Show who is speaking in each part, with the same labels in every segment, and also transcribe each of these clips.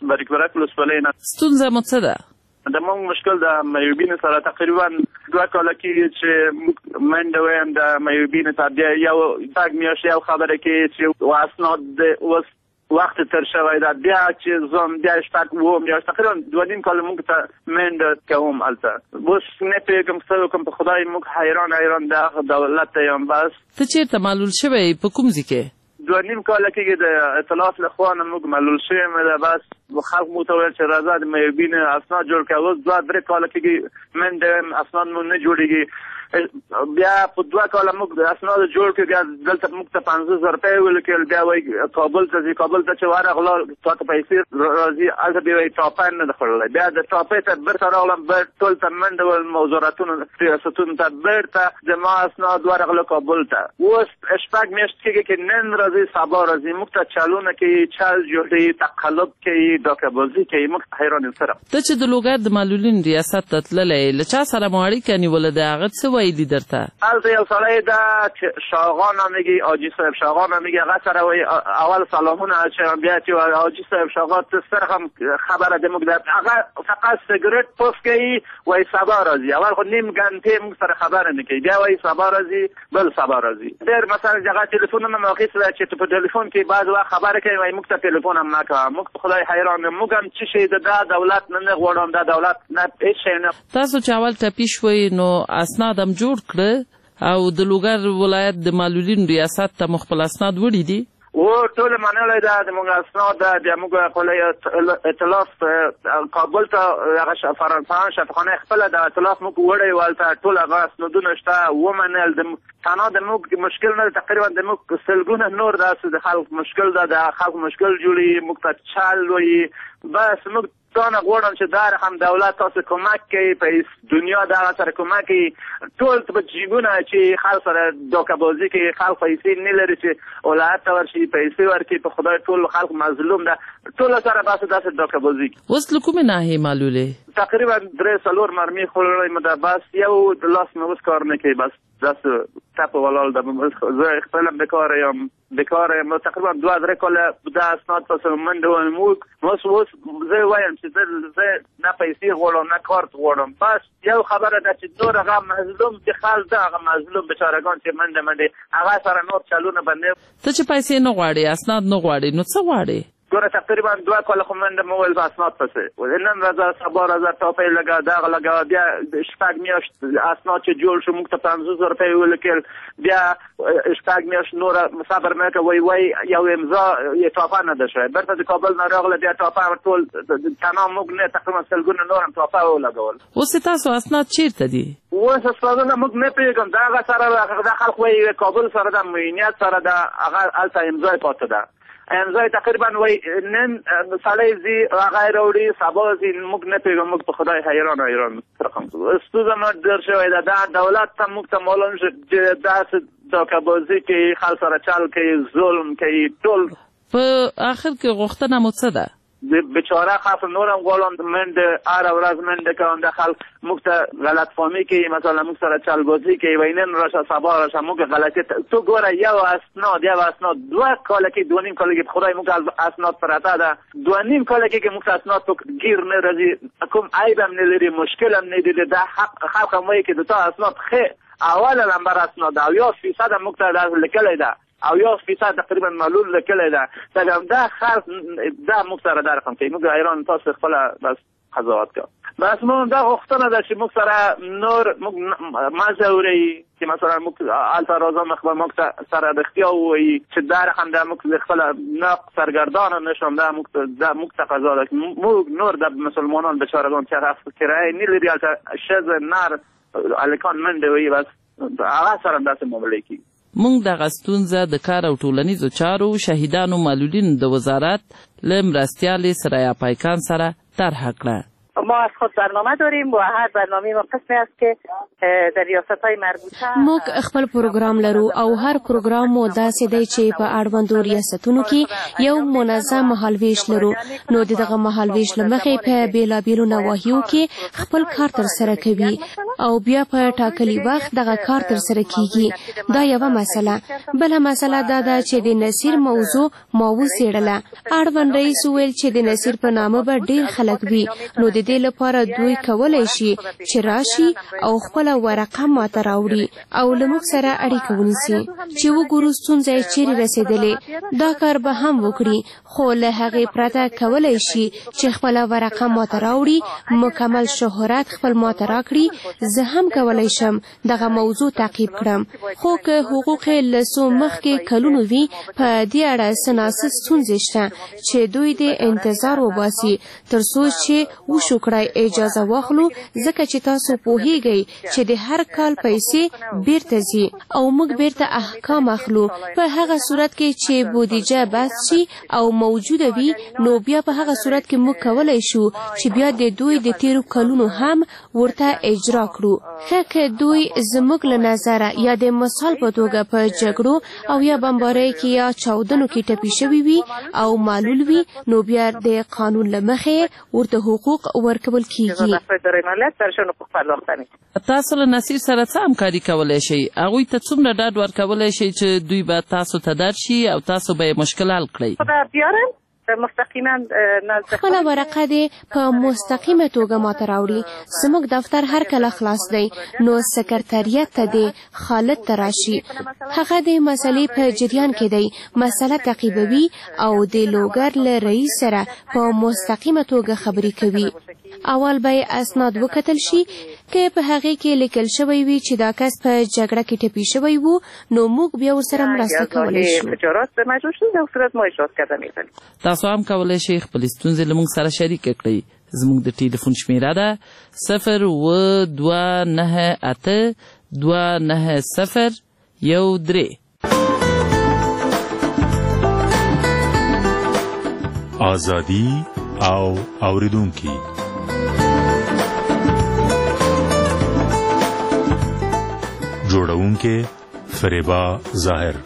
Speaker 1: باریکبرک ولسوالۍ نه.
Speaker 2: ستونزه مو څه ده؟
Speaker 1: د موږ مشکل د معیوبینو سره تقریبا 2 کاله کېږي چې موږ منډه ویم د معیوبینو ته بیا یو تګ میاشت یو خبره کوي چې اسناد اوس وخت تر شوی ده بیا چې زم بیا شپږ وم یا تقریبا 2.5 کاله موږ ته منډه کوم هلته. اوس نه پوهېږم څه وکړم په خدای موږ حیران د دولت ته یم. بس
Speaker 2: ته چېرته معلول شوی په کوم ځای کې؟
Speaker 1: 2.5 کاله کېږي د اطلاعات له خوا نه موږ معلول شوی یم ده. بس خلق مو ته ویل چې راځه د معیوبینو اسناد جوړ کړه. اوس 2-3 کاله کېږي منډه اسناد مو نه جوړېږي. بیا په 2 کاله موږ د اسناد جوړ کړو بیا دلته موږ ته 50,000 روپۍ ولیکل. بیا وایي کابل ته ځي، کابل ته چې ورغلو تا ته پیسې راځي هلته بیا وایي ټاپه نه ده خوړلی. بیا د ټاپې ته بیرته راغلم ټول ته منډه ول وزارتونو ریاستونو ته بیرته زما اسناد ورغلو کابل ته. اوس شپږ میاشتې کېږي چې نن راځي سبا راځي موږ ته چالونه کوي، چل جوړوي، تقلب کوي، ډاکه‌بازي کوي. موږ حیران یو سره.
Speaker 2: ته چې د لوګر د معلولین ریاست ته تللی له چا سره مو اړیکه نیوله ده؟ هغه څه ویلي درته؟
Speaker 1: هلته یو سړی ده چې شاغا نامیږي، حاجي صاحب شاغا نامیږي. هغه سره وایي اول سلامونه چې بیا چې حاجي صاحب شاغا ته سره هم خبره د موږ ده. هغه فقط سګرټ پوس کوي وایي سبا راځي. اول خو نیم ګنټې موږ سره خبره نه کوي بیا وایي سبا راځي بل سبا راځي. ډېر مثلا هغه ټلیفونونه مو اخیستلی چې په ټلیفون کې بعض وخت خبره کوي وایي موږ ته ټلیفون هم نه کوه. موږ په خدای حیران یو. موږ هم څه شی دا دولت نه غواړم، دا دولت نه هېڅ شی نه.
Speaker 2: تاسو چې اول ټپي شوئ نو اسناد هم جوړ کړه او د لوګر ولایت د معلولین ریاست ته مو خپل اسناد وړي دي؟
Speaker 1: ټول منلی ده د موږ اسناد ده. بیا موږ خپل اطلاف کابل ته هغه فرانسویان شفاخانه خپله د اطلاف موږ وړی و هلته ټول هغه اسنادونه شته ومنل. تنها د موږ مشکل نه ده، تقریبا د موږ سلګونه نور داسې د خلک مشکل ده. د خلک مشکل جوړي موږ ته چل وایي. بس موږ دا نه غواړم چې دا رقم دولت تاسو کمک کوي په دنیا دغه سره کمک کوي. ټول په جیبونه چې خلک سره ډاکه‌بازي کوي، خلک پیسې نه لري چې ولایت ته ورشي پیسې ورکړي. په خدای ټول خلک مظلوم ده، ټول سره بس داسې ډاکه‌بازي.
Speaker 2: اوس له کومې ناحیې معلولې؟
Speaker 1: تقریبا 3-4 مرمۍ خوړلی مې ده. بس یو لاس مې اوس کار نه کوي. بس داسې ټپه ولاړ ده. زه خپله بېکاره یم. تقریبا 2-3 کاله دا اسناد پسې منډه وم. اوس زه وایم چې زه نه پیسې غواړم نه کارت غواړم. بس یو خبره ده چې نور هغه مظلوم چې خلک ده هغه مظلوم بچارهګان چې منډه هغه سره نور چلونه به نه.
Speaker 2: ته چې پیسې نه غواړې اسناد نه غواړې نو څه غواړې؟
Speaker 1: ګوره تقریبا 2 کاله خو منډه مې وویل په اسناد پسې نن راځه سبا راځه ټاپۍ لګوه دغه لګوه. بیا 6 میاشت اسناد چې جوړ شو موږ ته 50,000 روپۍ ولیکل. بیا 6 میاشت نوره صبر مې وکړه وایي یو امضا یې ټاپه نه ده شوی. بیرته د کابل نه راغله بیا ټاپه ټول تنها موږ نه تقریبا سلګونه نور هم ټاپه ولګول.
Speaker 2: اوس ستاسو اسناد چیرته دي؟
Speaker 1: اوس اسنادونه موږ نه پوهېږم. د هغه سره د خلک وایي کابل سره د معینیت سره ده هغه هلته امضا یې پاتې ده. امضا تقریبا وای نن سړی ځي هغه راوړي سبا ځي موږ نه پوهېږو. موږ په خدای حیران رقم ستونزه مو ډېر شوې ده. دا دولت ته موږ ته معلوم شو چې داسې ډاکه‌بازي کوي، خلک سره چل کوي، ظلم کوي. ټول
Speaker 2: په آخر کې غوښتنه مو څه ده؟
Speaker 1: بیچاره خاص نورم غواړم منډه هره ورځ منډه کوم. د خلک موږ ته غلط فهمي کوي، مثلا موږ سره چلبازي کوي وایي نن راشه سبا راشه. موږ غلطي تو ګوره یو اسناد 2 کاله کې 2.5 کاله کې خدای موږ اسناد پراته ده. 2.5 کاله کې موږ اسناد تو گیر نه راځي. کوم عیب هم نه لري، مشکل هم نه دي. دا خلک هم وایي چې د تا اسناد ښه اول نمبر اسناد 80% موږ ته لیکلی ده. 80% تقریبا معلول لیکلی ده. دا خلک دا موږ سره دا رقم کوي. موږ حیران تاسو خپله بس قضاوت کوه. بس موږ دا غوښتنه ده چې موږ سره نور موږ ما ځورئ چې مثلا موږ هلته راځم موږ سره رښتیا ووایي چې دا رقم ده موږ خپله نه سرګردانه نشم. دا موږ ته قضا ده. موږ نور د مسلمانان بچارهګان چې هغه کرایه نه لري هلته ښځې نر هلکان منډې وهي بس هغه سره داسې معاملې کېږي.
Speaker 2: موږ دغه ستونزه د کار او ټولنیزو چارو شهیدانو معلولینو د وزارت له مرستیال سریا پایکان سره طرح کړه.
Speaker 3: ما از خود برنامه داریم و هر برنامه ما قسمی است که در ریاست‌های مربوطه
Speaker 4: موږ خپل پروګرام لرو او هر پروګرام مو داسې دی چې په اړوندو ریاستونو کې یو منظم مهالویش لرو. نو دغه مهالویش له مخې په بیلابیلو نواحیو کې خپل کار تر سره کوي. او بیا په ټاکلي وخت دغه کار ترسره کیږي. دا یوه مسله. بله مسله دا ده چې د نصیر موضوع ما وڅېړله. اړوند رئیس وویل چې د نصیر په نامه به ډېر خلک وي، نو د دې لپاره دوی کولی شي چې راشي او خپله ورقه ماته راوړي او له موږ سره اړیکه ونیسي چې وګورو ستونزه یې چیرې رسېدلې. دا کار به هم وکړي، خو له هغې پرته کولی شي چې خپله ورقه ماته راوړي، مکمل شهرت خپل ماته راکړي. زه هم کولی شم دغه موضوع تعقیب کړم، خو که حقوق یې له څو مخکې کلونو وي، په دې اړه څه ناڅه ستونزې شته چې دوی د انتظار وباسي تر څو چې وشو کړای اجازه واخلو، ځکه چې تاسو پوهیږئ چې د هر کال پیسې بیرته ځي او موږ بیرته احکام اخلو. په هغه صورت کې چې بودیجه بس شي او موجوده وي، نو بیا په هغه صورت کې موږ کولی شو چې بیا د دوی د تیرو کلونو هم ورته اجرا کړو. ښه که دوی زموږ له نظره یا د مثال په توګه په جګړو او یا بمبارۍ کې یا چاودنو کې ټپي شوي وي او معلول وي، نو بیا د قانون له مخې ورته حقوق ورکول کیږي.
Speaker 2: تاسو له نصیر سره څه همکاري کولی شئ؟ هغوی ته څومره ډاډ ورکولی شئ چې دوی به تاسو ته درشي او تاسو به یې مشکل حل کړئ؟
Speaker 4: خپله ورقه دې په مستقیمه توګه ماته راوړي. زموږ دفتر هر کله خلاص دی، نو سکرتریت ته دې خالد ته راشي. هغه د مسلې په جریان کې دی، مسله تعقیبوي او د لوګر له رئیس سره په مستقیمه توګه خبرې کوي. اول به اسناد وکتل شي، که په هغې کې لیکل شوی وي چې دا کس په جګړه کې ټپي شوی وو، نو موږ بیا ورسره مرسته کولی شو.
Speaker 2: تاسو هم کولی شئ خپلې ستونزې له موږ سره شریکه کړئ. زموږ د ټلیفون شمیره ده 022982901
Speaker 5: آزادی او اوریدونکي. جوړونکې فریبا ظاهر.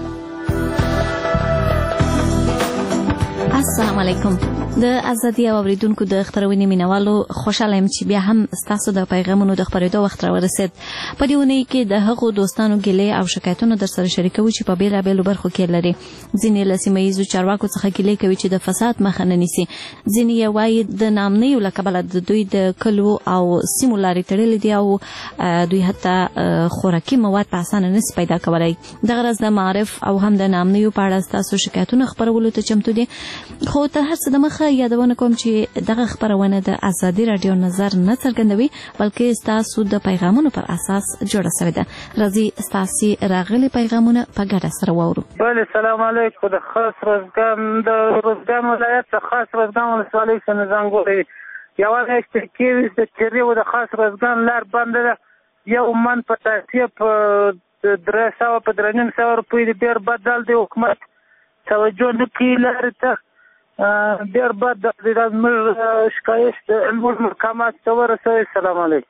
Speaker 6: السلام علیکم. د ازادي او اوریدونکو د خبرونې مینوالو خوشاله یم چې بیا هم ستاسو د پیغامونو د خبرېدو وخت راورسېد. په دې اونۍ کې د هغو دوستانو ګیلې او شکایتونه در سره شریکوو چې په بېلابېلو برخو کې لري. ځینې له سیمه ییزو چارواکو څخه ګیلې کوي چې د فساد مخه نه نیسي. ځینې یې وایي د نامنیو له کبله د دوی د کلو او سیمو لارې تړلې دي او دوی حتی خوراکي مواد په اسانه نشي پیدا کولی. دغه راز د معارف او هم د نامنیو په اړه ستاسو شکایتونه خپرولو ته چمتو دي. خو تر هر څه د مخه یادونه کوم چې دغه خبرونه د ازادي راډیو نظر نه څرګندوي، بلکې ستاسو د پیغامونو پر اساس جوړه شوې ده. راځي ستاسو راغلي پیغامونه په ګډه سره واورو.
Speaker 7: بله، سلام علیکم. د خاص روزګان ولایت د خاص روزګان ولسوالۍ څخه زنګوله یوه میاشت کېږي د چیرې د خاص روزګان لار بنده ده. یو من په تاسیه په 300 په 350 روپۍ ډېر بدل دی. حکومت توجه نه کوي لارې ته، ډېر بد دی. زموږ شکایت د محکمات ته ورسوئ. سلام علیکم.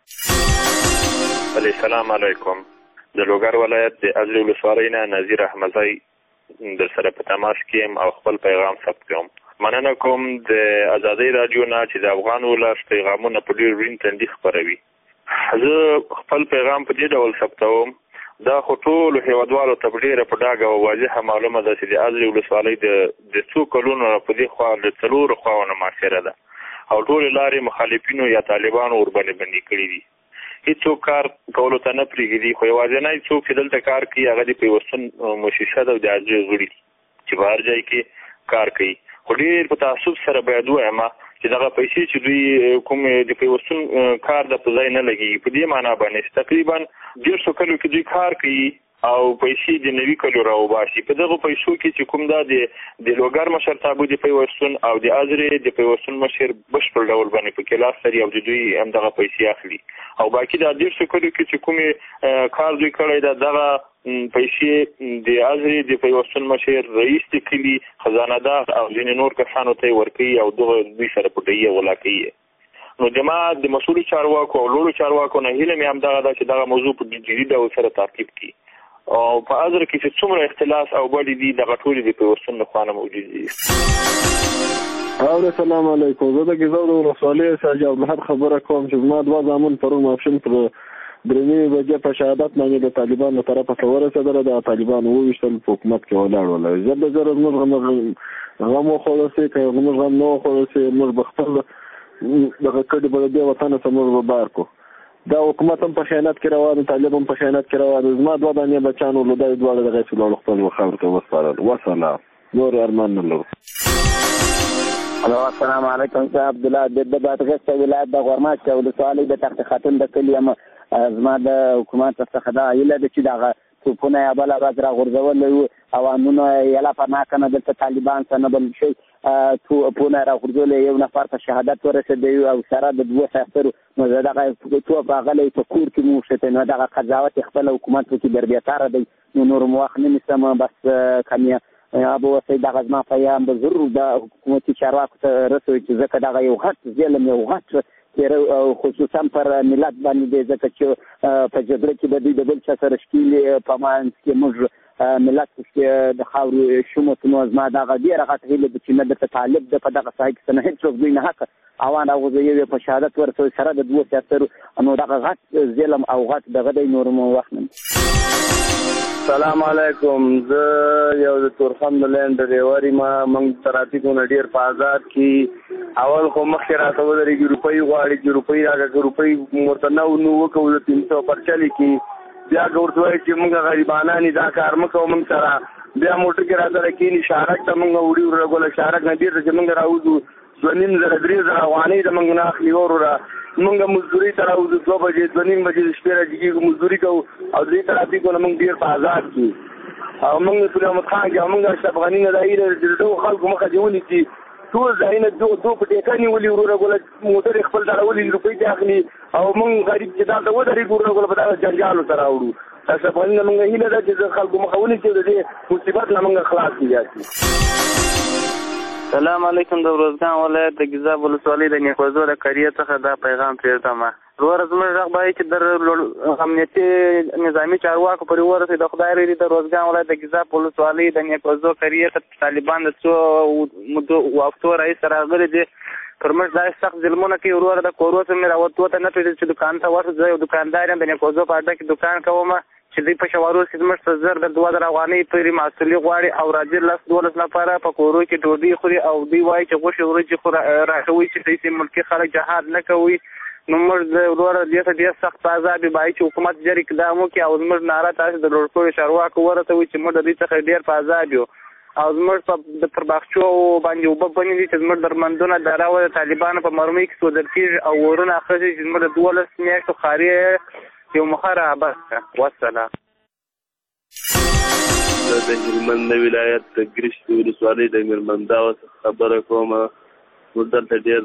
Speaker 8: سلام علیکم. د لوګر ولایت د ازرې ولسوالۍ نه نظیر احمدزی در سره په تماس کې یم او خپل پیغام ثبت کوم. مننه کوم د ازادۍ راډیو نه چې د افغان ولس پیغامونه په ډېر ورین تندي خپروي. زه خپل پیغام په دې ډول ثبتوم. دا خو ټولو هېوادوالو ته په ډېره په ډاګه او واضحه معلومه ده چې د ازرې ولسوالۍ د څو کلونو په دې خوا د 4 خواونه معاشره ده او ټولې لارې مخالفینو یا طالبانو ورباندې بندي کړي دي. هېڅوک کار کولو ته نه پرېږدي، خو یوازینی څوک چې دلته کار کوي هغه د پیوستون مؤسسه ده او د ازرې غړي چې په هر ځای کې کار کوي. خو ډېر په تعصب سره باید ووایم چې دغه پیسې چې دوی کوم د پیوستون کار د په ځای نه لګېږي، په دې معنا باندې تقریبا 150 کلو کې دوی کار کوي او پیسې د 90 کلو راوباسي. په دغه پیسو کې چې کوم دا د لوګر مشرتابه د پیوستون او د ازرې د پیوستون مشر بشپړ ډول باندې په کې لاس لري او د دوی همدغه پیسې اخلي او باقي دا 150 کلو کې چې کومې کار دوی کړی ده دغه پیسې د ازرې د پیوستون مشر رئیس د کلي خزانه‌دار او ځینې نور کسانو ته ورکوي او دغه دوی سره پټوي او ولا کوي. نو زما د مسؤلو چارواکو او لوړو چارواکو نه هیله مې همدغه ده چې دغه موضوع په جدي ډول سره تعقیب کړي او په ازرې کې چې څومره اختلاس او بډې دي دغه ټولې د پیوستون لخوا نه موجود دي.
Speaker 9: السلام علیکم. زه د ګیزو د ولسوالۍ ساجي عبدالحق خبره کوم چې زما 2 زامن پرون ماپښین پر درې بجې په شهادت باندې د طالبانو طرفه څه ورسېدله، د طالبانو وویشتل په حکومت کې ولاړ ول. زر د زره زموږ غم وخوړل سي، که زموږ غم نه وخوړل سي موږ به خپل دغه کډې به د دې وطنه څخه موږ به بار کړو. دا حکومت هم په خیانت کې روان، طالب هم په خیانت کې روان. زما 2 دانې بچیان ول، دا دواړه دغه چې لاړو خپل خاورې ته وسپارل. وسلام، نور ارمان نه لرو.
Speaker 10: الو السلام علیکم. زه عبدالله د بادغیس ولایت د غورماش ولسوالۍ د تخت خاتون د کلي یم. زما د حکومت څخه دا هیله ده چې دغه توپونه یا بله ورځ راغورځولی او امنونه یلا پناه کنه دلته طالبان څه نه بل شي توپونه راغورځولی، یو نفر ته شهادت ورسېدی او سره د 2 شهسترو نو دغه توپ راغلی په کور کې مو وشتی. نو دغه قضاوت خپل حکومت وکړي دربیتاره دی. نو نور مو وخت نه نیسم، بس کمیه ابو وسید دغه زما پیام به ضرور د حکومتي چارواکو ته رسوي چې ځکه دغه یو غټ ظلم، یو غټ خصوصا پر ملت باندې دی، ځکه چې په جګړه کې به دوی د بل چا سره ښکېلي په منځ کې موږ ملت د خاورې شومو. نو زما دغه ډېره غټه هیله ده چې نه درته طالب ده په دغه ساحه کې څه نه هېڅوک دوی نه حقه اوان راغورځوي په شهادت ورسوي سره د 2 سیاسترو. نو دغه غټ ظلم او غټ دغه دی. نور مو وخت نه.
Speaker 11: السلام علیکم. زه یو د تورخم د لین ډریور یم. موږ ترافیکونه ډېر په آزاد کې اول خو مخکې راته ودرېږي، روپۍ غواړي چې روپۍ راکړه، روپۍ ورته نه وکړو د 300 پرچلې کې، بیا که ورته وایي چې موږ غریبانان دا کار مه کوو موږ سره، بیا موټر کې راسره کښېني شارک ته موږ وړي ورغوله شارک نه بېرته چې موږ راوځو 2.5 3 زره افغانۍ د موږ نه اخلي. وروره موږ مزدورۍ ته راوځو 2 بجې 2.5 بجې د شپې راځي کېږو مزدوري کوو او دې ترافیکونه موږ ډېر په آزاد کړي. او موږ سلیم احمد خان کې او موږ اشرف غني نه دا هیله چې د دغو خلکو مخه دې ونیسي. ټول ځایونه دو په ټیکه نیولي ورو رګوله موټر خپل ته راولي روپۍ دې اخلي او موږ غریب چې دلته ودرېږو ورو رګوله په دغه جنجالو ته راوړو. اشرف غني نه موږ هیله ده چې د خلکو مخه ونیسي د دې مصیبت نه موږ خلاص کړي.
Speaker 12: سلام علیکم. د ارزګان ولایت د ګیزاب ولسوالۍ د نیکوزو د قریې څخه دا پیغام پرېږدم. وروره زموږ غږ باید چې د امنیتي نظامي چارواکو پورې ورسېد. د خدای رضا د ارزګان ولایت د ګیزاب ولسوالۍ د نیکوزو قریې ته طالبان د څو مودو وختو راهیسې راغلي دي، پر موږ داسې سخت ظلمونه کوي. وروره د کورو څخه مې راوتو ته نه پرېږدي چې دکان ته ورشو. زه یو دوکاندار یم، د نیکوزو په اډه کې دکان کوم چې دوی په شوارو کې زموږ څخه زر د 2 زره افغانۍ پورې محصولي غواړي او راځي 10-12 نفره په کورو کې ډوډۍ خوري او دوی وایي چې غوښې ورجې خو راکوي چې داسې ملکي خلک جهاد نه کوي. نو موږ د وروره دې ته ډېر سخت عذاب باید چې حکومت ژر اقدام وکړي او زموږ ناره تاسې د لوړ شویو چارواکو ورسوي چې موږ د دوی څخه ډېر په عذاب یو او زموږ پر باغچو باندې اوبه بنې دي چې زموږ درمندونه د راوه د طالبانو په مرمۍ کې سوځل کېږي او ورونه اخیستي چې زموږ د 12 میاشتو خارې یو مخه رابس کړه. والسلام.
Speaker 11: زه د هلمند ولایت د ګرشت ولسوالۍ د میرمنداو څخه خبره کوم. موږ دلته ډېر